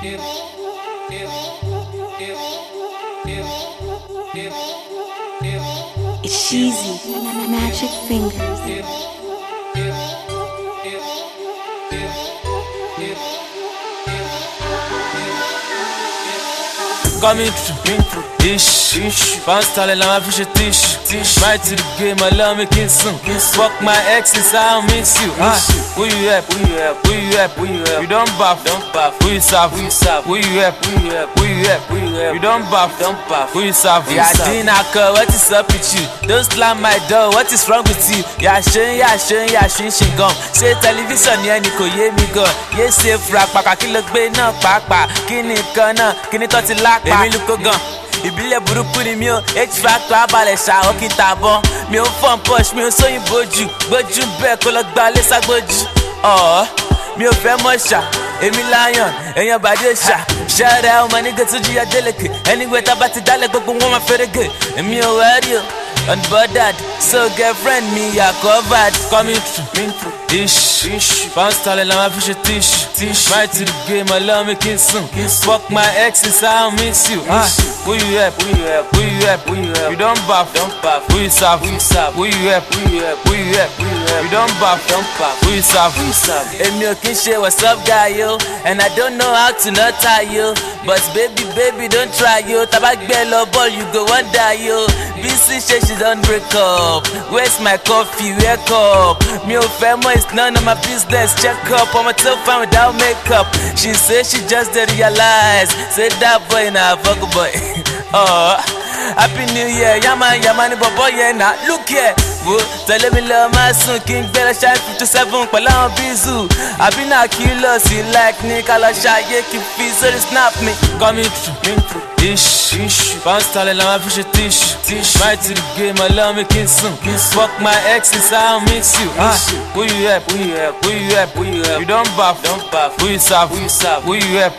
It's Sheezy, Magic Fingers. Coming through, ish. Bounce tall and I'm fish a tish. Right to the game, I love me kissing. Fuck my exes, I miss you. Who you help? You don't buff. Who you serve? Who you help? You don't buff. Who you serve? Yeah, dinner call, what is up with you? Don't slam my door, what is wrong with you? Yeah, shin gum. Say television, yeah, Nico, yeah, me go. Yes, safe rap, paka kilo gbe na papa. Kini kana, kini toti lak. Èmi lukó gan, ìbílẹ̀ burúkú ni mi ò X-Factor abalẹ̀ ṣàwọ́ kí n tàbọ̀. Mi ò fọ́n push, mi ò sóyìn bójú. Gbójú bẹ́ẹ̀ kó lọ gba lé ságbójú. Mi ò fẹ́ mọ̀ ṣá, èmi lion, èèyàn bàdé ṣá. Ṣẹ́rẹ́ ọmọ nígbà tó jíya délèké. Anyway tá bá ti dálẹ̀ gbogbo wọn máa fẹ́rẹ́gẹ̀. Èmi ò wẹ́rí o, unbothered. So girlfriend mi yà covered. Coming through, ish. Bounce tall and I'm fish a tish. Right to the game, I love me kissing. Fuck my exes, I miss you. Who you help? You don't buff. Who you serve? Who you help? You don't buff. Who you serve? Èmi ò kí n ṣe what's up guy yo, and I don't know how to not tie you. But baby don't try yo. Taba gbẹ lọ ball you go wonder yo. BC say she don't break up. Where's my coffee? Wake up. Me ò fẹ́ mọ̀, it's none of my business. Check up, I'm so fine without makeup. She say she just didn't realize. Say that boy na fuck boy. Happy New Year, yamani bobo yeah na. Look here, wo tẹ̀lé mi lọ máa sùn kí n gbẹ́rẹ́ ṣáà 57 pẹ̀lú àwọn bízù. Àbí náà kí lọ sí like ní ká lọ ṣàyè kí n fi sórí snap mi. Coming through, ish. Bounce tall and I'm fish a tish. Right to the game, I love me kissing. Fuck my exes, I miss you. Who you help? You don't buff. Who you serve? Who you help?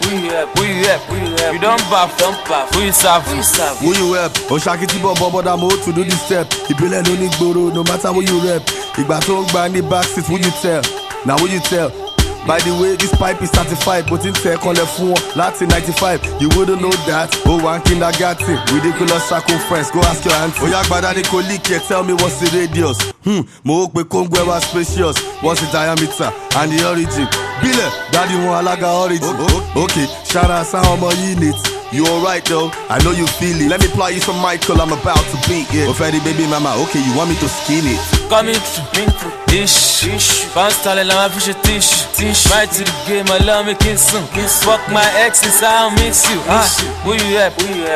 You don't buff. Who you serve? Who you help? Oshakiti bobo da mo to do this step. Ìbílẹ̀ ló ní gbòòrò, no matter who you rep. Ìgbà tó ń gbà ní backseat, who you tell? Now who you tell? By the way, this pipe is certified, but in tech on the phone, Latin 95. You wouldn't know that. Oh, one kindergarten, ridiculous circumference. Go ask your auntie. Oh, yeah, but I tell me what's the radius? Mo pe Kongwewa spacious. What's the diameter and the origin? Bile, daddy won alaga origin. Okay, shout out some more units. You alright though? I know you feel it. Let me play you some Michael, I'm about to beat it. Oh, Freddy, baby mama, okay, you want me to skin it? Coming through, ish. Bounce tall and I'm fish a tish. Right to the game, I love me kissing. Fuck my exes, I miss you. Who you help?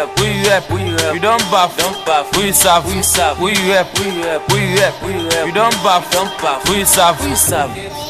You don't buff. Who you serve? Who you help? You don't buff. Who you serve?